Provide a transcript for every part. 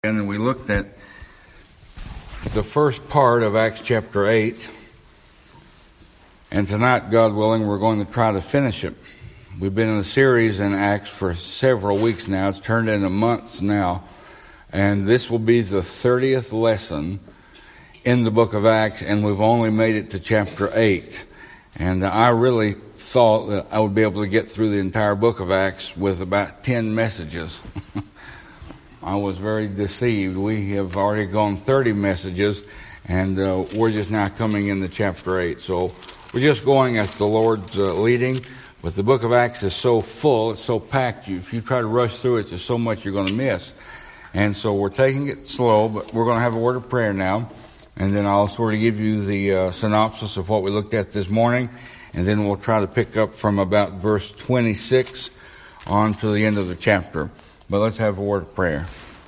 And we looked at the first part of Acts chapter 8. And tonight, God willing, we're going to try to finish it. We've been in a series in Acts for several weeks now. It's turned into months now. And this will be the 30th lesson in the book of Acts, and we've only made it to chapter 8. And I really thought that I would be able to get through the entire book of Acts with about 10 messages. I was very deceived. We have already gone 30 messages, and we're just now coming into chapter 8. So we're just going as the Lord's leading. But the book of Acts is so full, it's so packed. If you try to rush through it, there's so much you're going to miss. And so we're taking it slow, but we're going to have a word of prayer now. And then I'll sort of give you the synopsis of what we looked at this morning. And then we'll try to pick up from about verse 26 on to the end of the chapter. But let's have a word of prayer.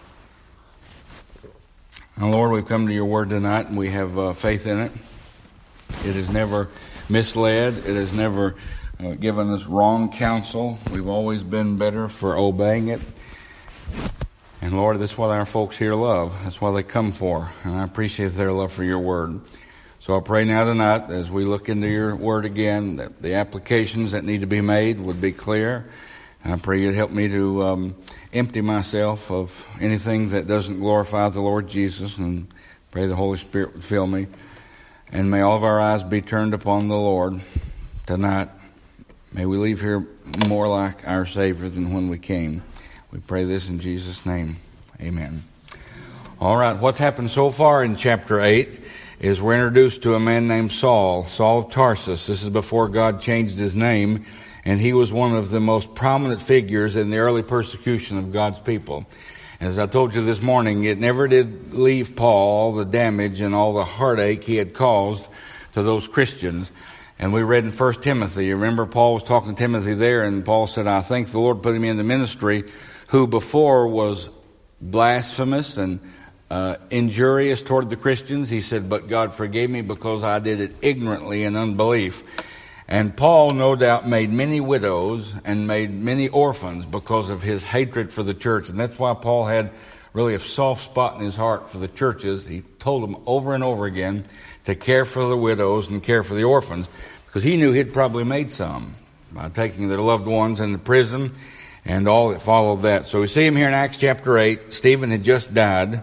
Now, Lord, we've come to your word tonight, and we have faith in it. It has never misled. It has never given us wrong counsel. We've always been better for obeying it. And, Lord, that's what our folks here love. That's what they come for. And I appreciate their love for your word. So I pray now tonight, as we look into your word again, that the applications that need to be made would be clear. I pray you'd help me to empty myself of anything that doesn't glorify the Lord Jesus, and pray the Holy Spirit would fill me. And may all of our eyes be turned upon the Lord tonight. May we leave here more like our Savior than when we came. We pray this in Jesus' name. Amen. All right, what's happened so far in chapter 8 is we're introduced to a man named Saul of Tarsus. This is before God changed his name. And he was one of the most prominent figures in the early persecution of God's people. As I told you this morning, it never did leave Paul all the damage and all the heartache he had caused to those Christians. And we read in 1 Timothy, you remember Paul was talking to Timothy there, and Paul said, I thank the Lord put him in the ministry, who before was blasphemous and injurious toward the Christians. He said, but God forgave me because I did it ignorantly in unbelief. And Paul, no doubt, made many widows and made many orphans because of his hatred for the church. And that's why Paul had really a soft spot in his heart for the churches. He told them over and over again to care for the widows and care for the orphans, because he knew he'd probably made some by taking their loved ones into prison and all that followed that. So we see him here in Acts chapter 8. Stephen had just died.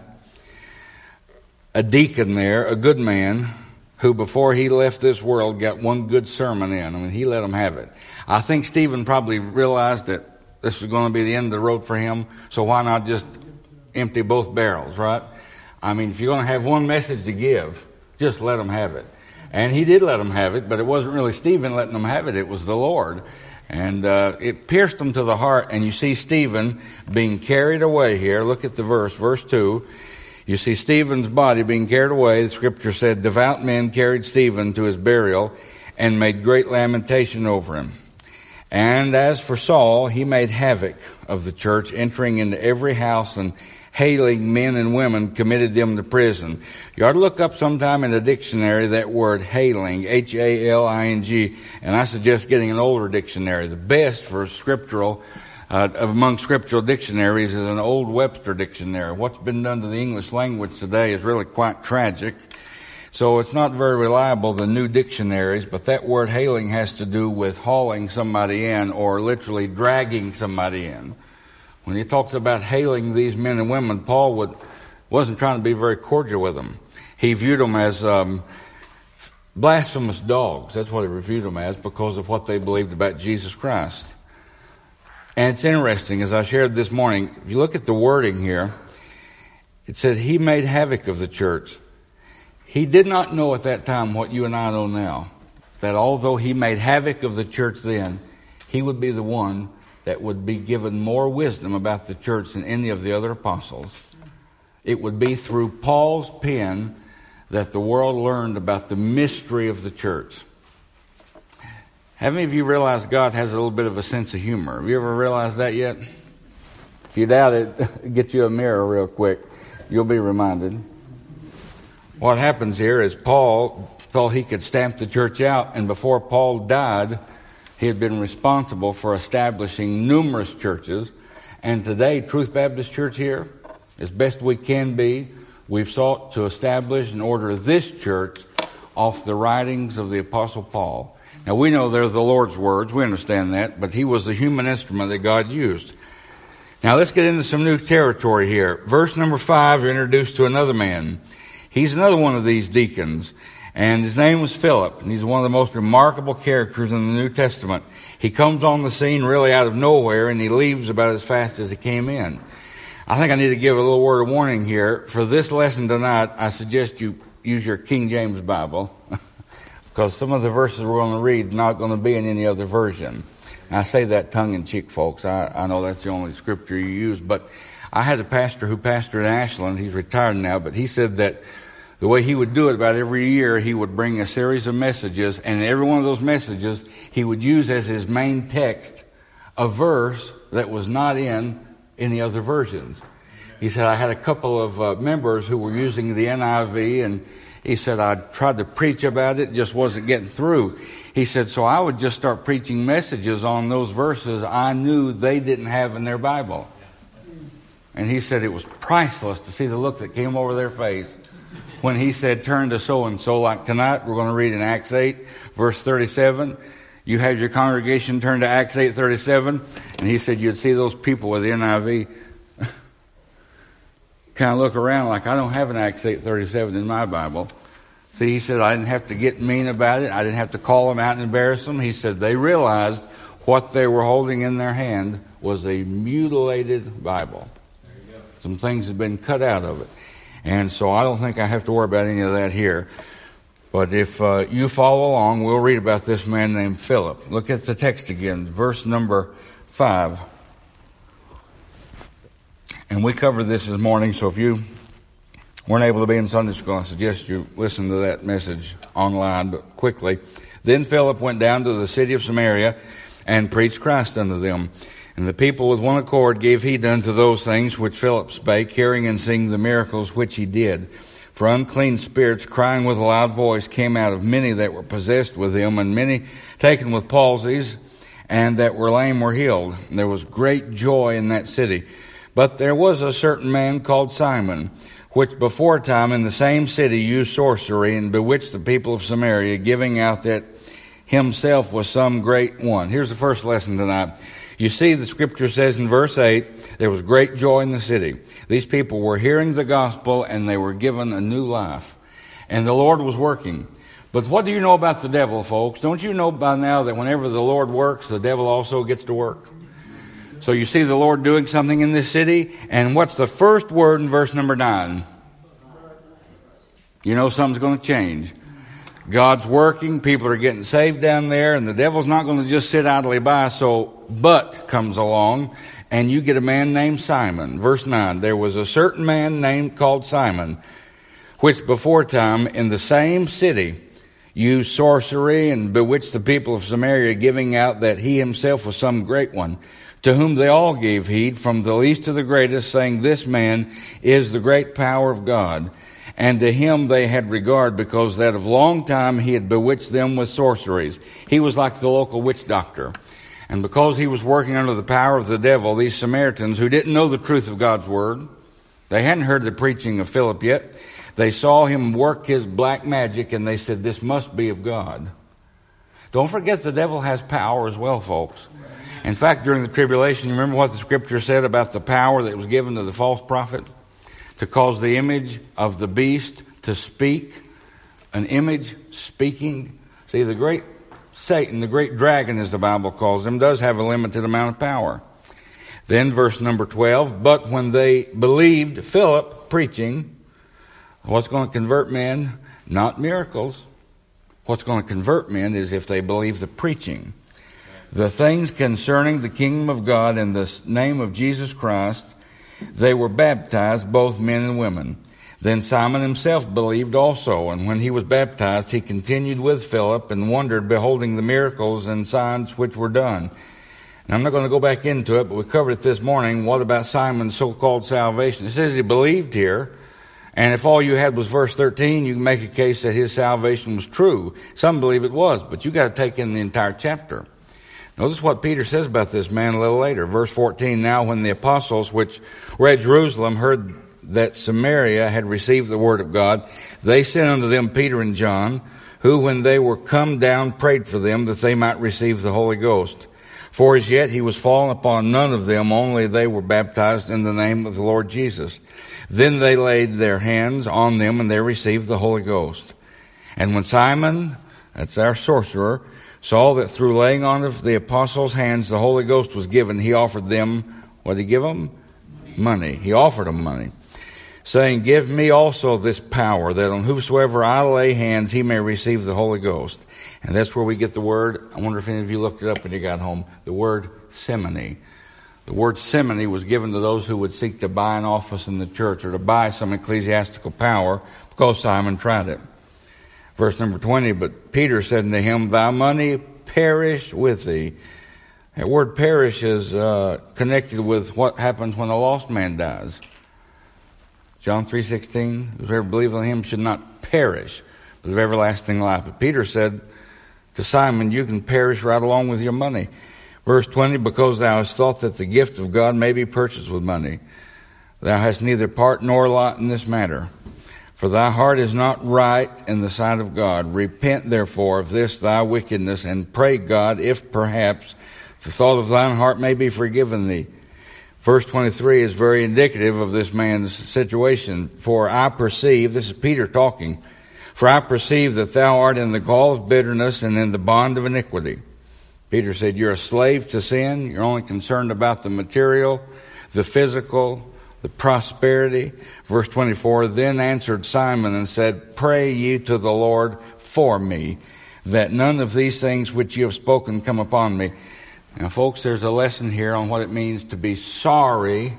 A deacon there, a good man, who before he left this world got one good sermon in. I mean, he let them have it. I think Stephen probably realized that this was going to be the end of the road for him, so why not just empty both barrels, right? I mean, if you're going to have one message to give, just let them have it. And he did let them have it, but it wasn't really Stephen letting them have it. It was the Lord. And it pierced them to the heart. And you see Stephen being carried away here. Look at the verse 2. You see Stephen's body being carried away. The scripture said, devout men carried Stephen to his burial and made great lamentation over him. And as for Saul, he made havoc of the church, entering into every house and hailing men and women, committed them to prison. You ought to look up sometime in the dictionary that word hailing, H-A-L-I-N-G, and I suggest getting an older dictionary. The best for scriptural among scriptural dictionaries is an old Webster dictionary. What's been done to the English language today is really quite tragic. So it's not very reliable, the new dictionaries, but that word hailing has to do with hauling somebody in or literally dragging somebody in. When he talks about hailing these men and women, Paul wasn't trying to be very cordial with them. He viewed them as blasphemous dogs. That's what he reviewed them as, because of what they believed about Jesus Christ. And it's interesting, as I shared this morning, if you look at the wording here, it said he made havoc of the church. He did not know at that time what you and I know now, that although he made havoc of the church then, he would be the one that would be given more wisdom about the church than any of the other apostles. It would be through Paul's pen that the world learned about the mystery of the church. Have any of you realized God has a little bit of a sense of humor? Have you ever realized that yet? If you doubt it, get you a mirror real quick. You'll be reminded. What happens here is Paul thought he could stamp the church out, and before Paul died, he had been responsible for establishing numerous churches. And today, Truth Baptist Church here as best we can be, we've sought to establish and order this church off the writings of the Apostle Paul. Now, we know they're the Lord's words. We understand that. But he was the human instrument that God used. Now, let's get into some new territory here. Verse number 5, you're introduced to another man. He's another one of these deacons. And his name was Philip. And he's one of the most remarkable characters in the New Testament. He comes on the scene really out of nowhere, and he leaves about as fast as he came in. I think I need to give a little word of warning here. For this lesson tonight, I suggest you use your King James Bible, because some of the verses we're going to read are not going to be in any other version. And I say that tongue-in-cheek, folks. I know that's the only scripture you use, but I had a pastor who pastored in Ashland. He's retired now, but he said that the way he would do it, about every year, he would bring a series of messages, and every one of those messages he would use as his main text a verse that was not in any other versions. He said, I had a couple of members who were using the NIV, and he said, I tried to preach about it, just wasn't getting through. He said, so I would just start preaching messages on those verses I knew they didn't have in their Bible. And he said it was priceless to see the look that came over their face when he said, turn to so-and-so. Like tonight, we're going to read in Acts 8, verse 37. You had your congregation turn to Acts 8:37, and he said you'd see those people with the NIV kind of look around like, I don't have an Acts 8:37 in my Bible. See, he said, I didn't have to get mean about it. I didn't have to call them out and embarrass them. He said they realized what they were holding in their hand was a mutilated Bible. Some things had been cut out of it. And so I don't think I have to worry about any of that here. But if you follow along, we'll read about this man named Philip. Look at the text again, verse number 5. And we covered this morning, so if you weren't able to be in Sunday school, I suggest you listen to that message online, but quickly. Then Philip went down to the city of Samaria and preached Christ unto them. And the people with one accord gave heed unto those things which Philip spake, hearing and seeing the miracles which he did. For unclean spirits, crying with a loud voice, came out of many that were possessed with him, and many taken with palsies, and that were lame were healed. And there was great joy in that city. But there was a certain man called Simon, which before a time in the same city used sorcery, and bewitched the people of Samaria, giving out that himself was some great one. Here's the first lesson tonight. You see, the scripture says in verse 8, there was great joy in the city. These people were hearing the gospel, and they were given a new life. And the Lord was working. But what do you know about the devil, folks? Don't you know by now that whenever the Lord works, the devil also gets to work? So you see the Lord doing something in this city, and what's the first word in verse number 9? You know something's going to change. God's working, people are getting saved down there, and the devil's not going to just sit idly by. So, but comes along, and you get a man named Simon. Verse 9, there was a certain man named called Simon, which before time in the same city used sorcery and bewitched the people of Samaria, giving out that he himself was some great one, to whom they all gave heed, from the least to the greatest, saying, this man is the great power of God. And to him they had regard, because that of long time he had bewitched them with sorceries. He was like the local witch doctor. And because he was working under the power of the devil, these Samaritans, who didn't know the truth of God's word, they hadn't heard the preaching of Philip yet, they saw him work his black magic, and they said, this must be of God. Don't forget the devil has power as well, folks. In fact, during the tribulation, you remember what the scripture said about the power that was given to the false prophet? To cause the image of the beast to speak. An image speaking. See, the great Satan, the great dragon as the Bible calls him, does have a limited amount of power. Then verse number 12, but when they believed Philip preaching, what's going to convert men? Not miracles. What's going to convert men is if they believe the preaching. The things concerning the kingdom of God in the name of Jesus Christ, they were baptized, both men and women. Then Simon himself believed also, and when he was baptized, he continued with Philip and wondered, beholding the miracles and signs which were done. And I'm not going to go back into it, but we covered it this morning. What about Simon's so-called salvation? It says he believed here, and if all you had was verse 13, you can make a case that his salvation was true. Some believe it was, but you got to take in the entire chapter. Notice what Peter says about this man a little later. Verse 14, now when the apostles which were at Jerusalem heard that Samaria had received the word of God, they sent unto them Peter and John, who, when they were come down, prayed for them that they might receive the Holy Ghost. For as yet he was fallen upon none of them, only they were baptized in the name of the Lord Jesus. Then they laid their hands on them, and they received the Holy Ghost. And when Simon, that's our sorcerer, saw that through laying on of the apostles' hands the Holy Ghost was given, he offered them, what did he give them? Money. He offered them money, saying, Give me also this power, that on whosoever I lay hands, he may receive the Holy Ghost. And that's where we get the word, I wonder if any of you looked it up when you got home, the word simony. The word simony was given to those who would seek to buy an office in the church or to buy some ecclesiastical power, because Simon tried it. Verse number 20, but Peter said unto him, Thy money perish with thee. That word perish is connected with what happens when a lost man dies. John 3:16, whoever believes on him should not perish, but have everlasting life. But Peter said to Simon, you can perish right along with your money. Verse 20, because thou hast thought that the gift of God may be purchased with money. Thou hast neither part nor lot in this matter. For thy heart is not right in the sight of God. Repent therefore of this thy wickedness, and pray God, if perhaps the thought of thine heart may be forgiven thee. Verse 23 is very indicative of this man's situation. For I perceive, this is Peter talking, for I perceive that thou art in the gall of bitterness and in the bond of iniquity. Peter said, you're a slave to sin. You're only concerned about the material, the physical, the prosperity. Verse 24, then answered Simon and said, pray ye to the Lord for me, that none of these things which you have spoken come upon me. Now, folks, there's a lesson here on what it means to be sorry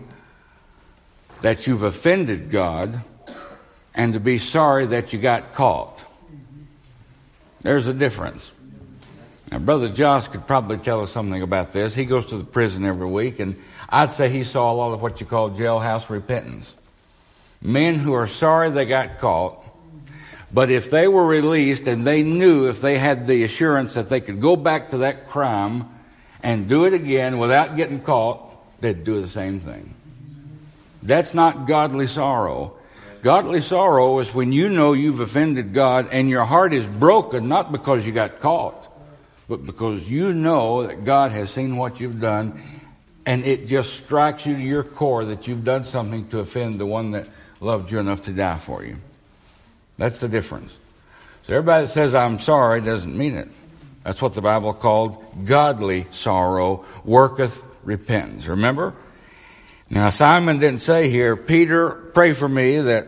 that you've offended God and to be sorry that you got caught. There's a difference. Now, Brother Josh could probably tell us something about this. He goes to the prison every week, and I'd say he saw a lot of what you call jailhouse repentance. Men who are sorry they got caught, but if they were released and they knew if they had the assurance that they could go back to that crime and do it again without getting caught, they'd do the same thing. That's not godly sorrow. Godly sorrow is when you know you've offended God and your heart is broken, not because you got caught, but because you know that God has seen what you've done, and it just strikes you to your core that you've done something to offend the one that loved you enough to die for you. That's the difference. So everybody that says, I'm sorry, doesn't mean it. That's what the Bible called godly sorrow, worketh repentance. Remember? Now, Simon didn't say here, Peter, pray for me that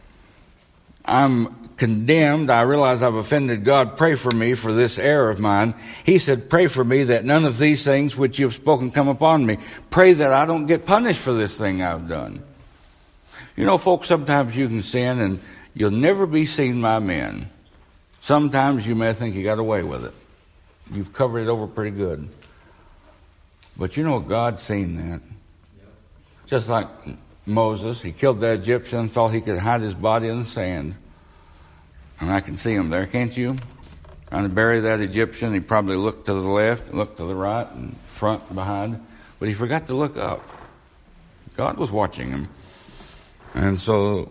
I'm condemned. I realize I've offended God. Pray for me for this error of mine. He said, pray for me that none of these things which you have spoken come upon me. Pray that I don't get punished for this thing I've done. You know, folks, sometimes you can sin and you'll never be seen by men. Sometimes you may think you got away with it. You've covered it over pretty good. But you know, God's seen that. Just like Moses, he killed that Egyptian, thought he could hide his body in the sand. And I can see him there, can't you? Trying to bury that Egyptian. He probably looked to the left, looked to the right, and front, and behind. But he forgot to look up. God was watching him. And so,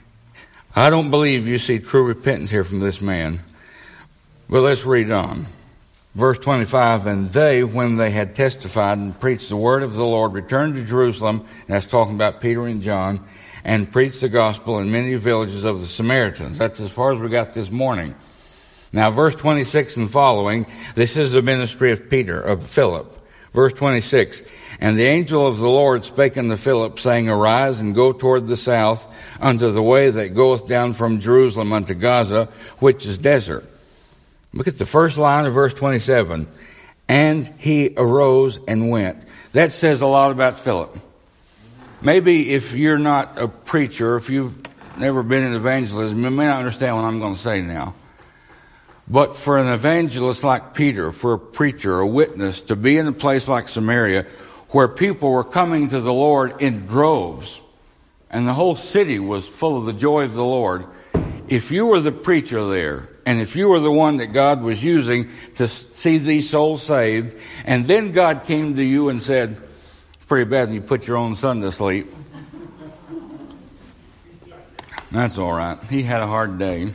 I don't believe you see true repentance here from this man. But let's read on. Verse 25, and they, when they had testified and preached the word of the Lord, returned to Jerusalem, and that's talking about Peter and John, and preached the gospel in many villages of the Samaritans. That's as far as we got this morning. Now, verse 26 and following, this is the ministry of Philip. Verse 26, and the angel of the Lord spake unto Philip, saying, arise and go toward the south unto the way that goeth down from Jerusalem unto Gaza, which is desert. Look at the first line of verse 27. And he arose and went. That says a lot about Philip. Maybe if you're not a preacher, if you've never been in evangelism, you may not understand what I'm going to say now. But for an evangelist like Peter, for a preacher, a witness, to be in a place like Samaria, where people were coming to the Lord in droves, and the whole city was full of the joy of the Lord, if you were the preacher there, and if you were the one that God was using to see these souls saved, and then God came to you and said, it's pretty bad when you put your own son to sleep, That's all right. He had a hard day.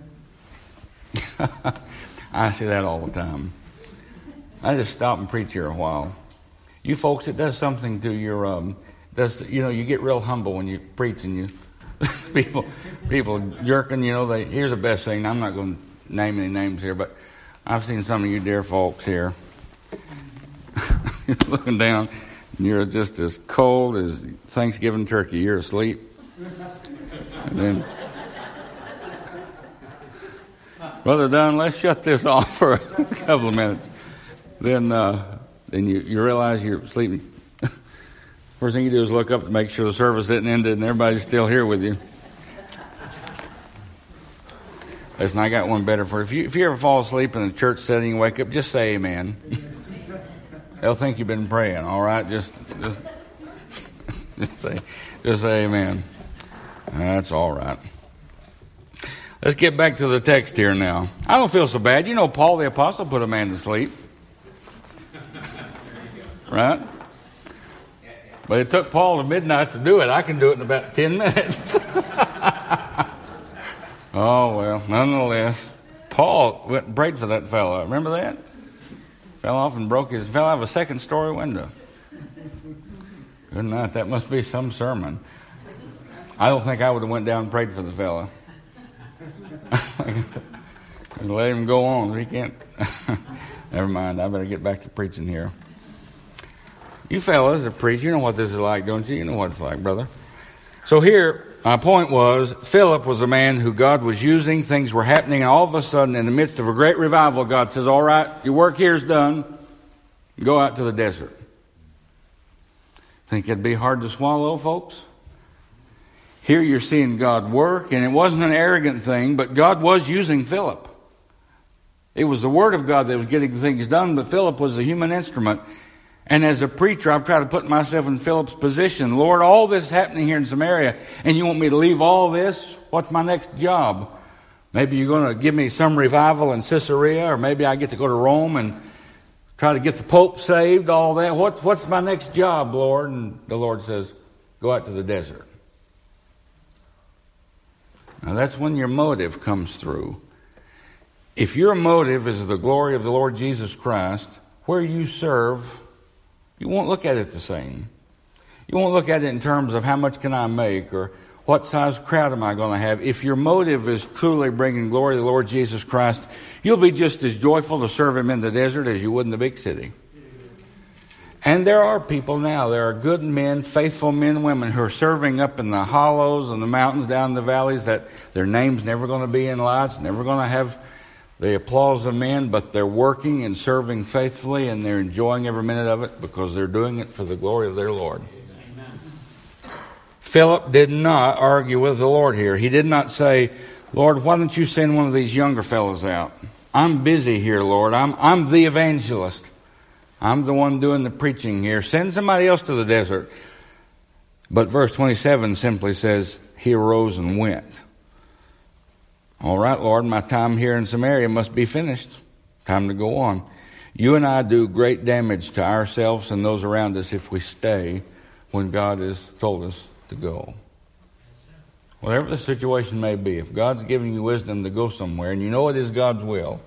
I see that all the time. I just stop and preach here a while. You folks, it does something to your, you get real humble when you preach and you, people jerking, here's the best thing. I'm not going to name any names here, but I've seen some of you dear folks here. You're looking down and you're just as cold as Thanksgiving turkey. You're asleep. And then, Brother Dunn, let's shut this off for a couple of minutes. Then you realize you're sleeping. First thing you do is look up to make sure the service isn't ended and everybody's still here with you. Listen, I got one better for you. If you ever fall asleep in a church setting and wake up, just say amen. They'll think you've been praying, all right? Just say amen. That's all right. Let's get back to the text here now. I don't feel so bad. Paul the Apostle put a man to sleep. Right? But it took Paul to midnight to do it. I can do it in about 10 minutes. Oh, well, nonetheless, Paul went and prayed for that fellow. Remember that? Fell off and fell out of a second-story window. Good night. That must be some sermon. I don't think I would have went down and prayed for the fellow. Let him go on. He can't. Never mind. I better get back to preaching here. You fellas that preach, you know what this is like, don't you? You know what it's like, brother. So here, my point was, Philip was a man who God was using. Things were happening, and all of a sudden, in the midst of a great revival, God says, all right, your work here is done. Go out to the desert. Think it'd be hard to swallow, folks? Here you're seeing God work, and it wasn't an arrogant thing, but God was using Philip. It was the Word of God that was getting things done, but Philip was a human instrument. And as a preacher, I've tried to put myself in Philip's position. Lord, all this is happening here in Samaria, and you want me to leave all this? What's my next job? Maybe you're going to give me some revival in Caesarea, or maybe I get to go to Rome and try to get the Pope saved, all that. What's my next job, Lord? And the Lord says, go out to the desert. Now that's when your motive comes through. If your motive is the glory of the Lord Jesus Christ, where you serve, you won't look at it the same. You won't look at it in terms of how much can I make or what size crowd am I going to have. If your motive is truly bringing glory to the Lord Jesus Christ, you'll be just as joyful to serve Him in the desert as you would in the big city. And there are people now, there are good men, faithful men and women who are serving up in the hollows and the mountains, down in the valleys, that their name's never going to be in lights, never going to have the applause of men, but they're working and serving faithfully, and they're enjoying every minute of it because they're doing it for the glory of their Lord. Amen. Philip did not argue with the Lord here. He did not say, Lord, why don't you send one of these younger fellows out? I'm busy here, Lord. I'm the evangelist. I'm the one doing the preaching here. Send somebody else to the desert. But verse 27 simply says, he arose and went. All right, Lord, my time here in Samaria must be finished. Time to go on. You and I do great damage to ourselves and those around us if we stay when God has told us to go. Whatever the situation may be, if God's giving you wisdom to go somewhere and you know it is God's will,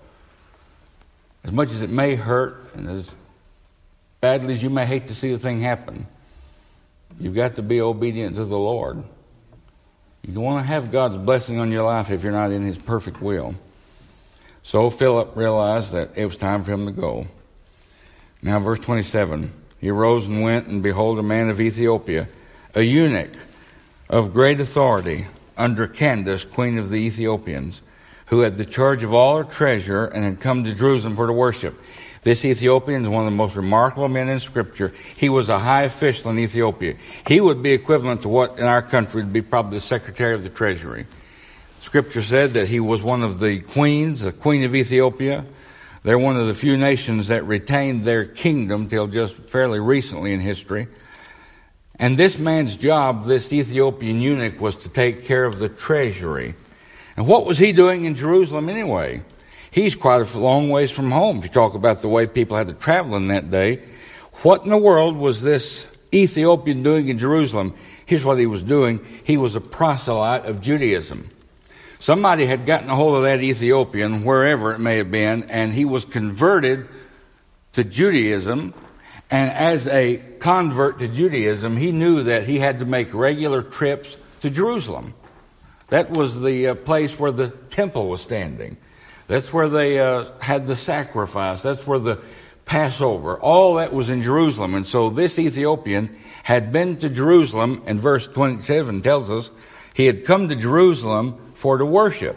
as much as it may hurt and as badly as you may hate to see the thing happen, you've got to be obedient to the Lord. You want to have God's blessing on your life if you're not in His perfect will. So Philip realized that it was time for him to go. Now verse 27, he arose and went, and behold, a man of Ethiopia, a eunuch of great authority under Candace, queen of the Ethiopians, who had the charge of all her treasure and had come to Jerusalem for to worship. This Ethiopian is one of the most remarkable men in Scripture. He was a high official in Ethiopia. He would be equivalent to what in our country would be probably the Secretary of the Treasury. Scripture said that he was one of the queens, the Queen of Ethiopia. They're one of the few nations that retained their kingdom till just fairly recently in history. And this man's job, this Ethiopian eunuch, was to take care of the treasury. And what was he doing in Jerusalem anyway? He's quite a long ways from home. If you talk about the way people had to travel in that day, what in the world was this Ethiopian doing in Jerusalem? Here's what he was doing. He was a proselyte of Judaism. Somebody had gotten a hold of that Ethiopian, wherever it may have been, and he was converted to Judaism. And as a convert to Judaism, he knew that he had to make regular trips to Jerusalem. That was the place where the temple was standing. That's where they had the sacrifice. That's where the Passover. All that was in Jerusalem. And so this Ethiopian had been to Jerusalem, and verse 27 tells us he had come to Jerusalem for to worship.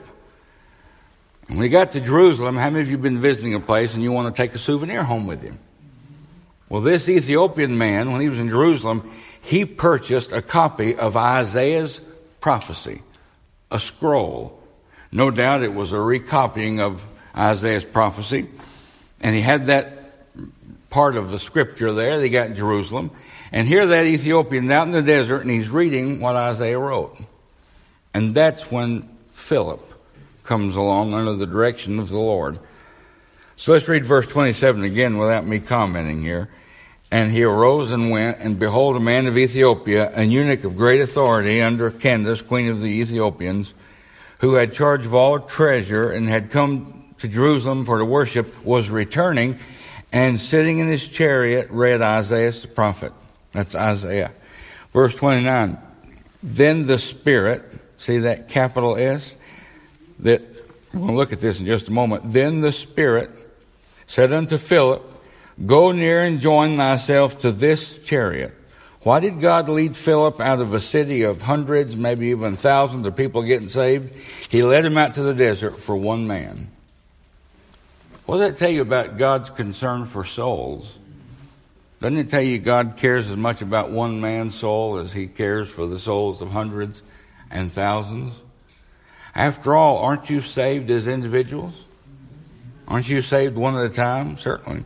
And when he got to Jerusalem, how many of you have been visiting a place and you want to take a souvenir home with you? Well, this Ethiopian man, when he was in Jerusalem, he purchased a copy of Isaiah's prophecy, a scroll. No doubt it was a recopying of Isaiah's prophecy. And he had that part of the scripture there that he got in Jerusalem. And here that Ethiopian out in the desert, and he's reading what Isaiah wrote. And that's when Philip comes along under the direction of the Lord. So let's read verse 27 again without me commenting here. And he arose and went, and behold, a man of Ethiopia, an eunuch of great authority under Candace, queen of the Ethiopians, who had charge of all treasure and had come to Jerusalem for to worship, was returning, and sitting in his chariot read Isaiah the prophet. That's Isaiah. Verse 29. Then the Spirit, see that capital S? We'll look at this in just a moment. Then the Spirit said unto Philip, Go near and join thyself to this chariot. Why did God lead Philip out of a city of hundreds, maybe even thousands of people getting saved? He led him out to the desert for one man. What does that tell you about God's concern for souls? Doesn't it tell you God cares as much about one man's soul as he cares for the souls of hundreds and thousands? After all, aren't you saved as individuals? Aren't you saved one at a time? Certainly.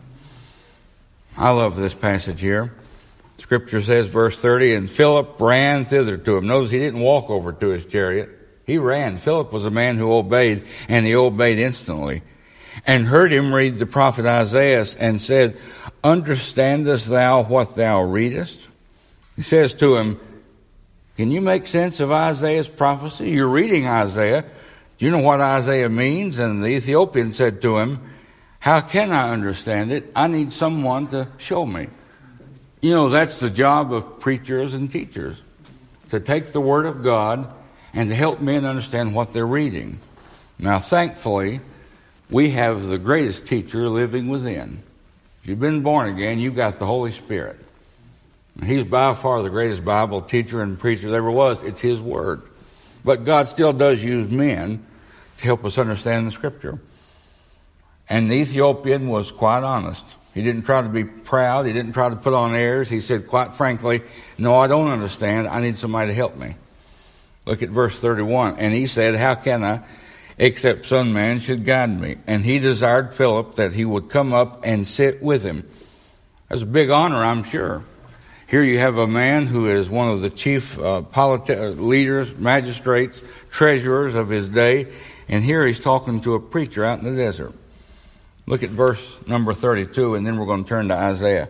I love this passage here. Scripture says, verse 30, and Philip ran thither to him. Notice he didn't walk over to his chariot. He ran. Philip was a man who obeyed, and he obeyed instantly. And heard him read the prophet Isaiah, and said, Understandest thou what thou readest? He says to him, Can you make sense of Isaiah's prophecy? You're reading Isaiah. Do you know what Isaiah means? And the Ethiopian said to him, How can I understand it? I need someone to show me. You know, that's the job of preachers and teachers, to take the Word of God and to help men understand what they're reading. Now, thankfully, we have the greatest teacher living within. If you've been born again, you've got the Holy Spirit. He's by far the greatest Bible teacher and preacher there ever was. It's His Word. But God still does use men to help us understand the Scripture. And the Ethiopian was quite honest. He didn't try to be proud. He didn't try to put on airs. He said, quite frankly, no, I don't understand. I need somebody to help me. Look at verse 31. And he said, How can I, except some man should guide me? And he desired Philip that he would come up and sit with him. That's a big honor, I'm sure. Here you have a man who is one of the chief leaders, magistrates, treasurers of his day. And here he's talking to a preacher out in the desert. Look at verse number 32, and then we're going to turn to Isaiah.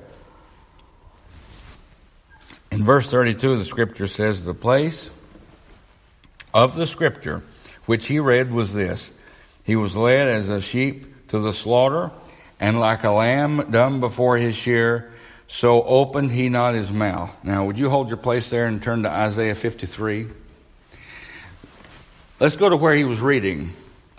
In verse 32, the Scripture says, The place of the Scripture which he read was this: He was led as a sheep to the slaughter, and like a lamb dumb before his shearer, so opened he not his mouth. Now, would you hold your place there and turn to Isaiah 53? Let's go to where he was reading.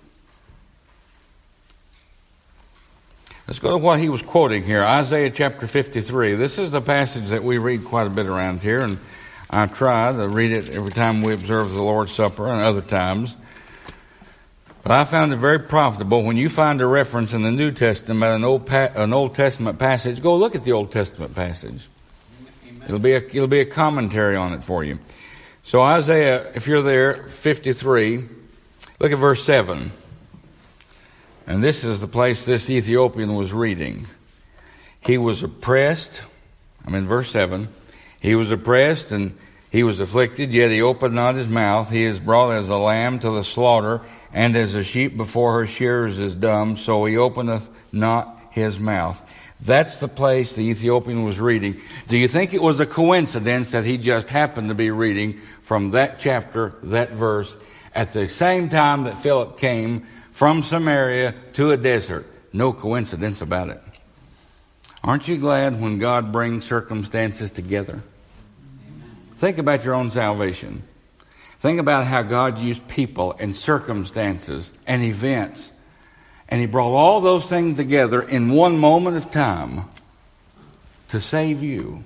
Let's go to what he was quoting here, Isaiah chapter 53. This is the passage that we read quite a bit around here, and I try to read it every time we observe the Lord's Supper and other times. But I found it very profitable. When you find a reference in the New Testament, an Old Testament passage, go look at the Old Testament passage. It'll be a commentary on it for you. So Isaiah, if you're there, 53, look at verse 7. And this is the place this Ethiopian was reading. He was oppressed. I'm in verse 7. He was oppressed and he was afflicted, yet he opened not his mouth. He is brought as a lamb to the slaughter, and as a sheep before her shearers is dumb, so he openeth not his mouth. That's the place the Ethiopian was reading. Do you think it was a coincidence that he just happened to be reading from that chapter, that verse, at the same time that Philip came from Samaria to a desert? No coincidence about it. Aren't you glad when God brings circumstances together? Think about your own salvation. Think about how God used people and circumstances and events, and He brought all those things together in one moment of time to save you.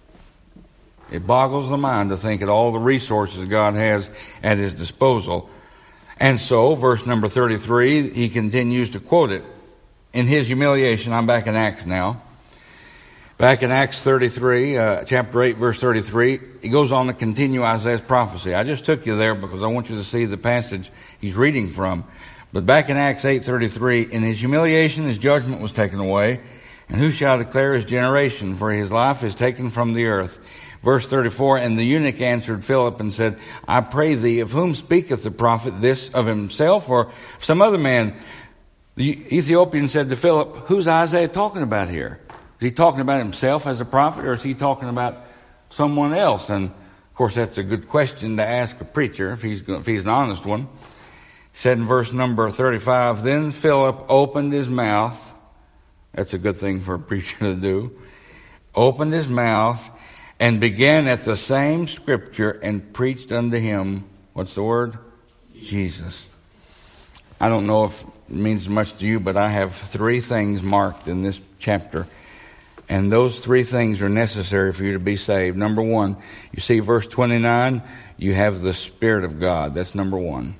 It boggles the mind to think of all the resources God has at His disposal. And so, verse number 33, he continues to quote it. In his humiliation, I'm back in Acts now. Back in Acts 33, chapter 8, verse 33, he goes on to continue Isaiah's prophecy. I just took you there because I want you to see the passage he's reading from. But back in Acts 8:33, in his humiliation his judgment was taken away, and who shall declare his generation? For his life is taken from the earth. Verse 34, and the eunuch answered Philip and said, I pray thee, of whom speaketh the prophet, this of himself or some other man? The Ethiopian said to Philip, who's Isaiah talking about here? Is he talking about himself as a prophet, or is he talking about someone else? And of course that's a good question to ask a preacher if he's an honest one. Said in verse number 35, then Philip opened his mouth. That's a good thing for a preacher to do. Opened his mouth and began at the same scripture and preached unto him, what's the word? Jesus. I don't know if it means much to you, but I have 3 things marked in this chapter. And those 3 things are necessary for you to be saved. Number 1, you see verse 29, you have the Spirit of God. That's number 1.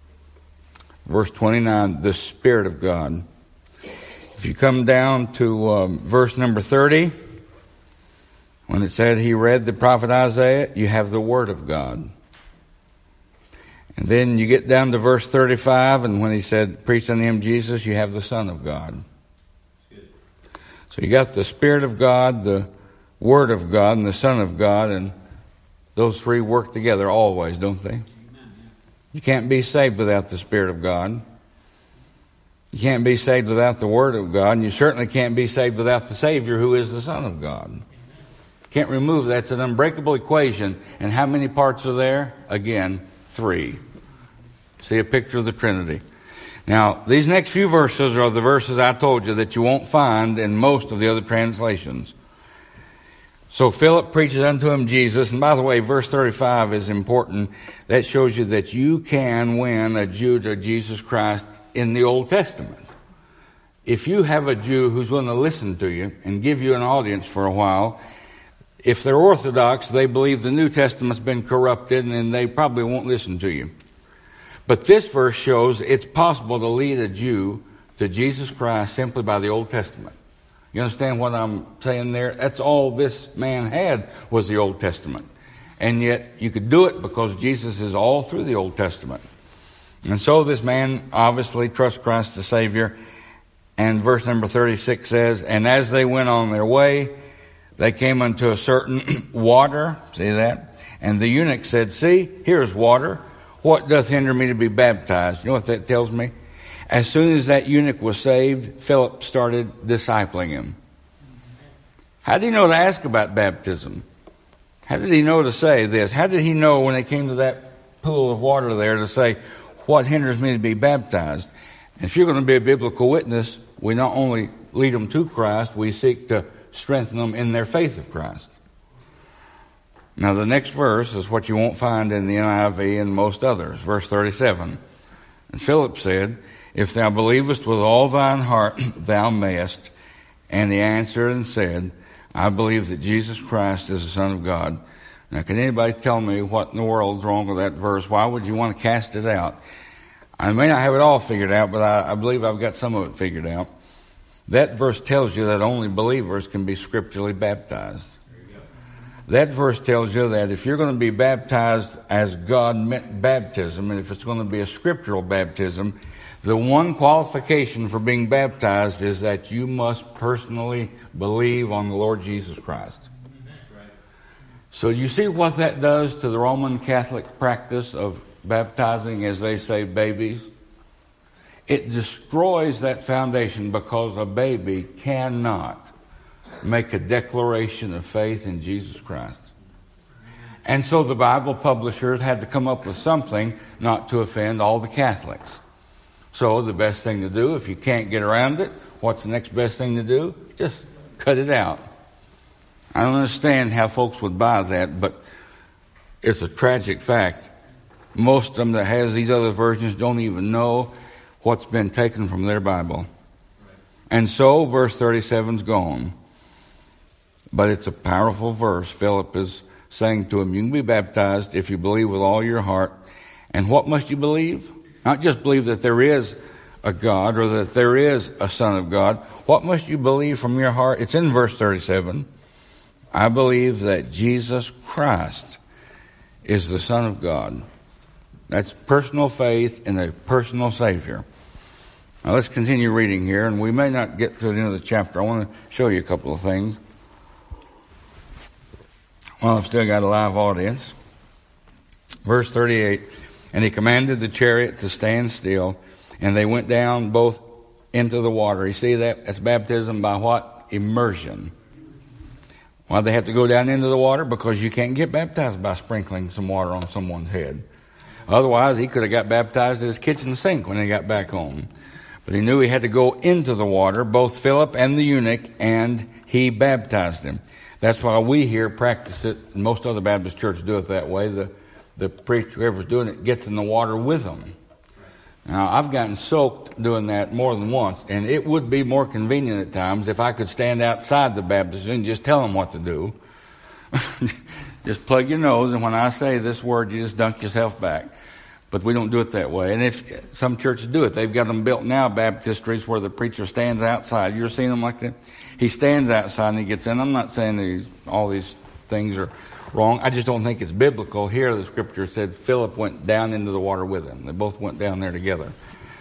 Verse 29, the Spirit of God. If you come down to verse number 30, when it said he read the prophet Isaiah, you have the Word of God. And then you get down to verse 35, and when he said, preach unto him Jesus, you have the Son of God. So you got the Spirit of God, the Word of God, and the Son of God, and those 3 work together always, don't they? You can't be saved without the Spirit of God. You can't be saved without the Word of God, and you certainly can't be saved without the Savior, who is the Son of God. Can't remove that. It's an unbreakable equation. And how many parts are there? Again, 3. See a picture of the Trinity. Now, these next few verses are the verses I told you that you won't find in most of the other translations. So Philip preaches unto him Jesus. And by the way, verse 35 is important. That shows you that you can win a Jew to Jesus Christ in the Old Testament. If you have a Jew who's willing to listen to you and give you an audience for a while, if they're Orthodox, they believe the New Testament's been corrupted and they probably won't listen to you. But this verse shows it's possible to lead a Jew to Jesus Christ simply by the Old Testament. You understand what I'm saying there? That's all this man had was the Old Testament. And yet you could do it because Jesus is all through the Old Testament. And so this man obviously trusts Christ the Savior. And verse number 36 says, and as they went on their way, they came unto a certain water. See that? And the eunuch said, see, here's water. What doth hinder me to be baptized? You know what that tells me? As soon as that eunuch was saved, Philip started discipling him. How did he know to ask about baptism? How did he know to say this? How did he know when they came to that pool of water there to say, what hinders me to be baptized? And if you're going to be a biblical witness, we not only lead them to Christ, we seek to strengthen them in their faith of Christ. Now the next verse is what you won't find in the NIV and most others. Verse 37. And Philip said, if thou believest with all thine heart, thou mayest. And he answered and said, I believe that Jesus Christ is the Son of God. Now can anybody tell me what in the world is wrong with that verse? Why would you want to cast it out? I may not have it all figured out, but I believe I've got some of it figured out. That verse tells you that only believers can be scripturally baptized. That verse tells you that if you're going to be baptized as God meant baptism, and if it's going to be a scriptural baptism, the one qualification for being baptized is that you must personally believe on the Lord Jesus Christ. So you see what that does to the Roman Catholic practice of baptizing, as they say, babies? It destroys that foundation because a baby cannot make a declaration of faith in Jesus Christ. And so the Bible publishers had to come up with something not to offend all the Catholics. So the best thing to do, if you can't get around it, what's the next best thing to do? Just cut it out. I don't understand how folks would buy that, but it's a tragic fact. Most of them that has these other versions don't even know what's been taken from their Bible. And so verse 37's gone. But it's a powerful verse. Philip is saying to him, you can be baptized if you believe with all your heart. And what must you believe? Not just believe that there is a God or that there is a Son of God. What must you believe from your heart? It's in verse 37. I believe that Jesus Christ is the Son of God. That's personal faith in a personal Savior. Now let's continue reading here, and we may not get through the end of the chapter. I want to show you a couple of things. Well, I've still got a live audience. Verse 38, and he commanded the chariot to stand still, and they went down both into the water. You see that? That's baptism by what? Immersion. Why they have to go down into the water? Because you can't get baptized by sprinkling some water on someone's head. Otherwise, he could have got baptized at his kitchen sink when he got back home. But he knew he had to go into the water, both Philip and the eunuch, and he baptized him. That's why we here practice it, and most other Baptist churches do it that way. The preacher, whoever's doing it, gets in the water with them. Now, I've gotten soaked doing that more than once, and it would be more convenient at times if I could stand outside the baptistry and just tell them what to do. Just plug your nose, and when I say this word, you just dunk yourself back. But we don't do it that way. And if some churches do it, they've got them built now, baptistries, where the preacher stands outside. You ever seen them like that? He stands outside and he gets in. I'm not saying all these things are wrong. I just don't think it's biblical. Here the scripture said Philip went down into the water with him. They both went down there together.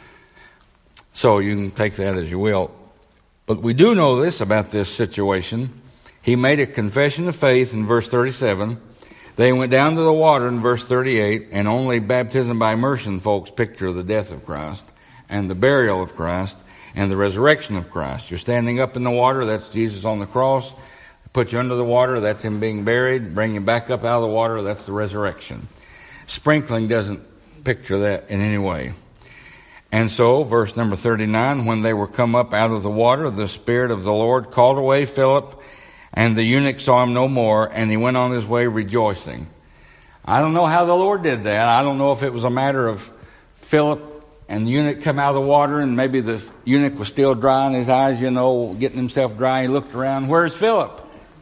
So you can take that as you will. But we do know this about this situation. He made a confession of faith in verse 37. They went down to the water in verse 38, and only baptism by immersion, folks, picture the death of Christ and the burial of Christ and the resurrection of Christ. You're standing up in the water, that's Jesus on the cross. Put you under the water, that's him being buried. Bring you back up out of the water, that's the resurrection. Sprinkling doesn't picture that in any way. And so, verse number 39, when they were come up out of the water, the Spirit of the Lord called away Philip, and the eunuch saw him no more, and he went on his way rejoicing. I don't know how the Lord did that. I don't know if it was a matter of Philip and the eunuch come out of the water, and maybe the eunuch was still dry in his eyes, getting himself dry. He looked around, where's Philip?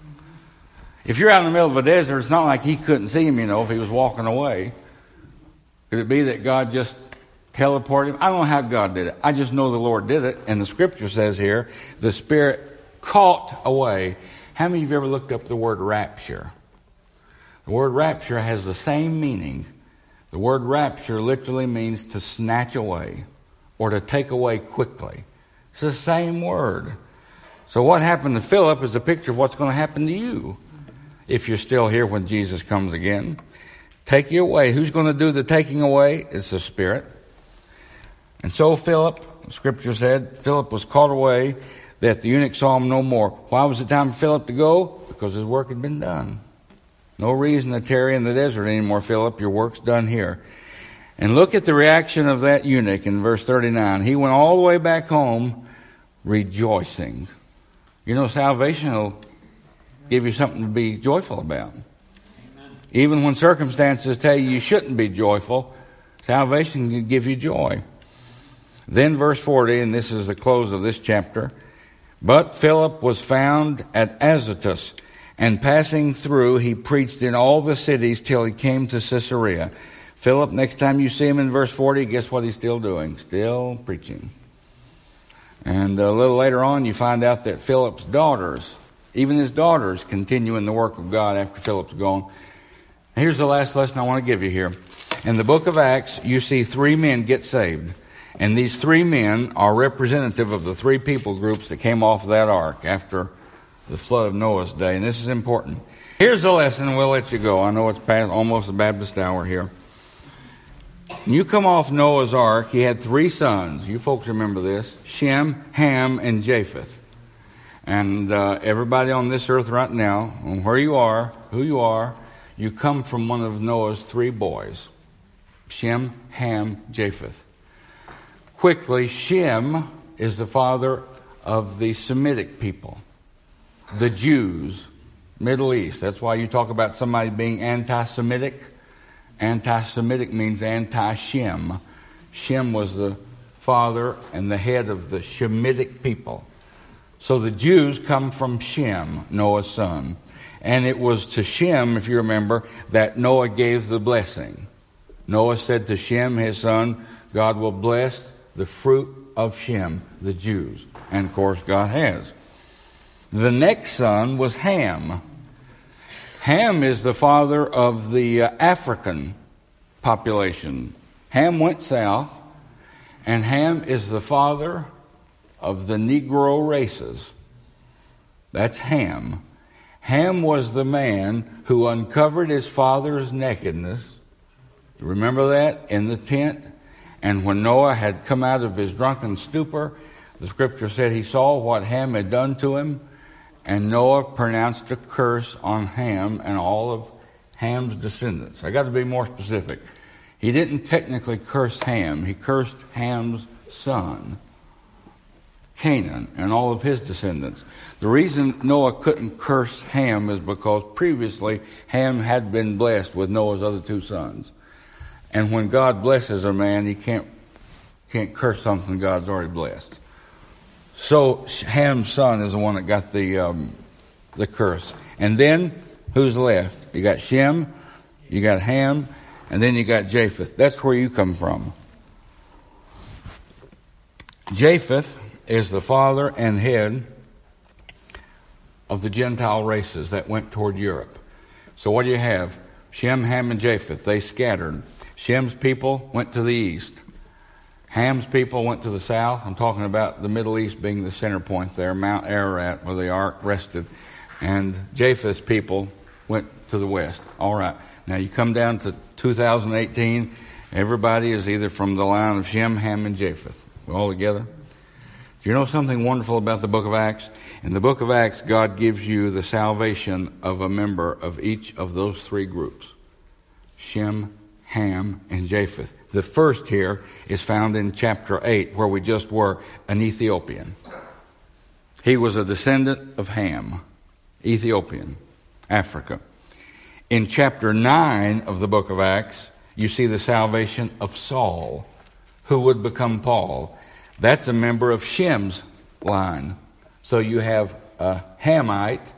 If you're out in the middle of a desert, it's not like he couldn't see him, if he was walking away. Could it be that God just teleported him? I don't know how God did it. I just know the Lord did it. And the scripture says here, the Spirit caught away. How many of you ever looked up the word rapture? The word rapture has the same meaning. The word rapture literally means to snatch away or to take away quickly. It's the same word. So what happened to Philip is a picture of what's going to happen to you if you're still here when Jesus comes again. Take you away. Who's going to do the taking away? It's the Spirit. And so Philip, Scripture said, Philip was caught away, that the eunuch saw him no more. Why was it time for Philip to go? Because his work had been done. No reason to tarry in the desert anymore, Philip. Your work's done here. And look at the reaction of that eunuch in verse 39. He went all the way back home rejoicing. Salvation will give you something to be joyful about. Amen. Even when circumstances tell you shouldn't be joyful, salvation can give you joy. Then verse 40, and this is the close of this chapter. But Philip was found at Azotus, and passing through, he preached in all the cities till he came to Caesarea. Philip, next time you see him in verse 40, guess what he's still doing? Still preaching. And a little later on, you find out that Philip's daughters, even his daughters, continue in the work of God after Philip's gone. Here's the last lesson I want to give you here. In the book of Acts, you see 3 men get saved. And these 3 men are representative of the 3 people groups that came off of that ark after the flood of Noah's day. And this is important. Here's the lesson, and we'll let you go. I know it's past almost the Baptist hour here. When you come off Noah's ark, he had 3 sons. You folks remember this. Shem, Ham, and Japheth. And everybody on this earth right now, where you are, who you are, you come from one of Noah's 3 boys, Shem, Ham, Japheth. Quickly, Shem is the father of the Semitic people, the Jews, Middle East. That's why you talk about somebody being anti-Semitic. Anti-Semitic means anti-Shem. Shem was the father and the head of the Shemitic people. So the Jews come from Shem, Noah's son. And it was to Shem, if you remember, that Noah gave the blessing. Noah said to Shem, his son, God will bless the fruit of Shem, the Jews. And of course, God has. The next son was Ham. Ham is the father of the African population. Ham went south, and Ham is the father of the Negro races. That's Ham. Ham was the man who uncovered his father's nakedness. Remember that? In the tent. And when Noah had come out of his drunken stupor, the scripture said he saw what Ham had done to him, and Noah pronounced a curse on Ham and all of Ham's descendants. I got to be more specific. He didn't technically curse Ham. He cursed Ham's son, Canaan, and all of his descendants. The reason Noah couldn't curse Ham is because previously Ham had been blessed with Noah's other 2 sons. And when God blesses a man, he can't curse something God's already blessed. So Ham's son is the one that got the curse. And then who's left? You got Shem, you got Ham, and then you got Japheth. That's where you come from. Japheth is the father and head of the Gentile races that went toward Europe. So what do you have? Shem, Ham, and Japheth. They scattered. Shem's people went to the east. Ham's people went to the south. I'm talking about the Middle East being the center point there, Mount Ararat, where the ark rested. And Japheth's people went to the west. All right. Now you come down to 2018, everybody is either from the line of Shem, Ham, and Japheth. We're all together. Do you know something wonderful about the book of Acts? In the book of Acts, God gives you the salvation of a member of each of those 3 groups. Shem, Ham, and Japheth. The first here is found in chapter 8, where we just were, an Ethiopian. He was a descendant of Ham, Ethiopian, Africa. In chapter 9 of the book of Acts, you see the salvation of Saul, who would become Paul. That's a member of Shem's line. So you have a Hamite,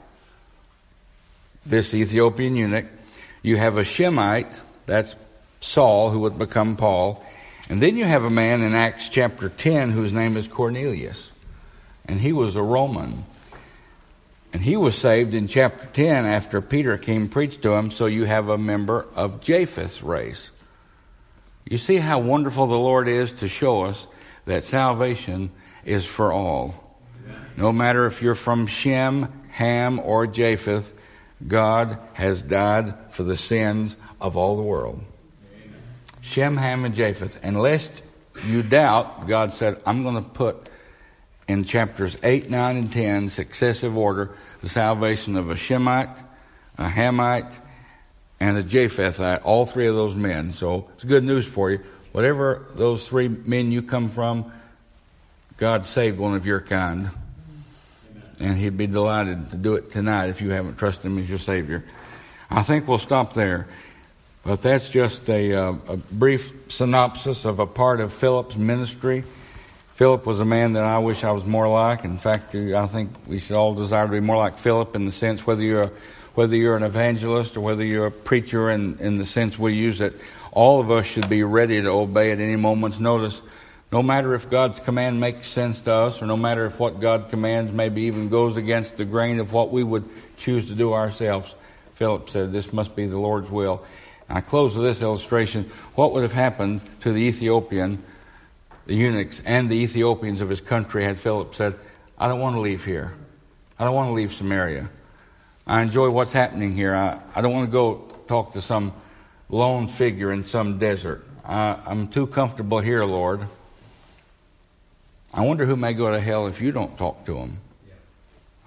this Ethiopian eunuch. You have a Shemite, that's Saul, who would become Paul. And then you have a man in Acts chapter 10 whose name is Cornelius. And he was a Roman. And he was saved in chapter 10 after Peter came and preached to him. So you have a member of Japheth's race. You see how wonderful the Lord is to show us that salvation is for all. No matter if you're from Shem, Ham, or Japheth, God has died for the sins of all the world. Shem, Ham, and Japheth. And lest you doubt, God said, I'm going to put in chapters 8, 9, and 10, successive order, the salvation of a Shemite, a Hamite, and a Japhethite, all 3 of those men. So it's good news for you. Whatever those 3 men you come from, God saved one of your kind. And He'd be delighted to do it tonight if you haven't trusted Him as your Savior. I think we'll stop there. But that's just a brief synopsis of a part of Philip's ministry. Philip was a man that I wish I was more like. In fact, I think we should all desire to be more like Philip in the sense whether you're an evangelist or whether you're a preacher in the sense we use it. All of us should be ready to obey at any moment's notice, no matter if God's command makes sense to us or no matter if what God commands maybe even goes against the grain of what we would choose to do ourselves. Philip said, this must be the Lord's will. I close with this illustration. What would have happened to the Ethiopian, the eunuchs, and the Ethiopians of his country had Philip said, I don't want to leave here. I don't want to leave Samaria. I enjoy what's happening here. I don't want to go talk to some lone figure in some desert. I'm too comfortable here, Lord. I wonder who may go to hell if you don't talk to them.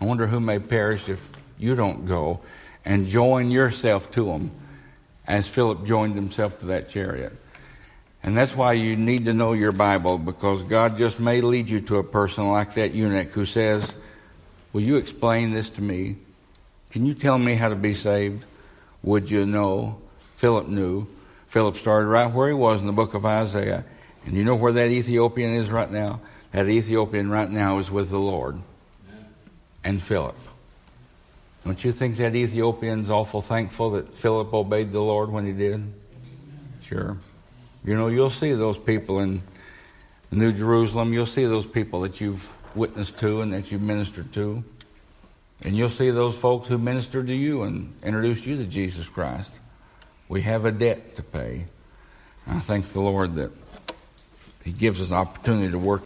I wonder who may perish if you don't go and join yourself to them as Philip joined himself to that chariot. And that's why you need to know your Bible, because God just may lead you to a person like that eunuch who says, will you explain this to me? Can you tell me how to be saved? Would you know? Philip knew. Philip started right where he was in the book of Isaiah. And you know where that Ethiopian is right now? That Ethiopian right now is with the Lord and Philip. Don't you think that Ethiopian's awful thankful that Philip obeyed the Lord when he did? Sure. You know, you'll see those people in New Jerusalem. You'll see those people that you've witnessed to and that you've ministered to. And you'll see those folks who ministered to you and introduced you to Jesus Christ. We have a debt to pay. I thank the Lord that He gives us an opportunity to work